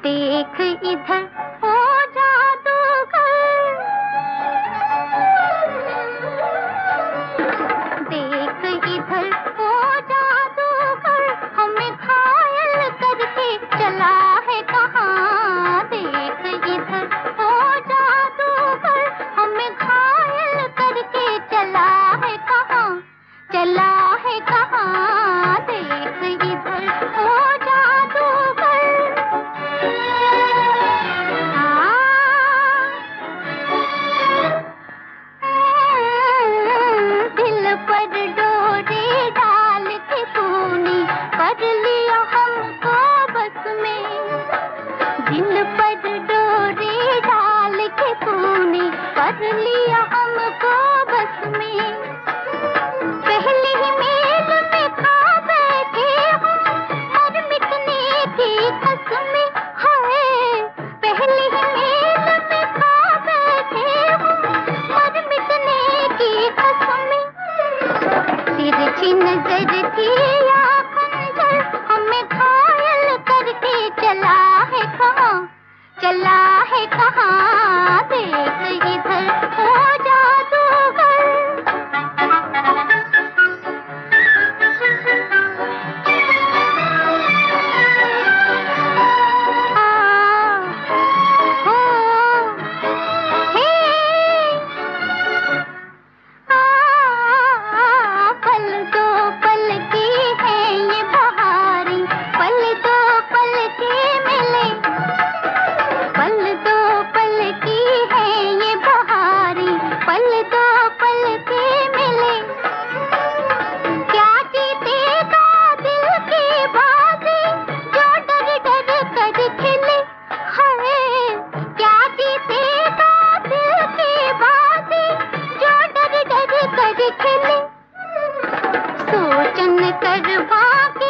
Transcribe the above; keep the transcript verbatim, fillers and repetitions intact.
देख इधर ओ जादूगर, देख इधर ओ जादूगर, हमें घायल करके चला है कहाँ। देख इधर ओ जादूगर, हमें घायल करके चला है कहाँ, चला है कहाँ। देख इधर ओ जादूगर, दिल पर डोरी डाल के तूने कर लिया हमको बस में, दिल पर डोरी डाल के तूने कर लिया हमको बस में। पहले ही मेल में खा बैठे हम मर मिटने की कसमें, हाय पहले ही मेल में खा बैठे हम मर मिटने की कसमें। तिरछी नजर थी या खंजर, हमें घायल करके चला है कहाँ, चला है कहाँ। देख इधर ओ जादूगर, पल दो पल की है ये बहारी, पल दो पल के मिले, पल दो पल की है ये बहारी, पल दो पल के मिले। क्या जीतेगा दिल की बाजी, जो डर डर कर खेले, हाय क्या जीतेगा दिल की बाजी, जो डर डर कर खेले। सोचन कर बाकी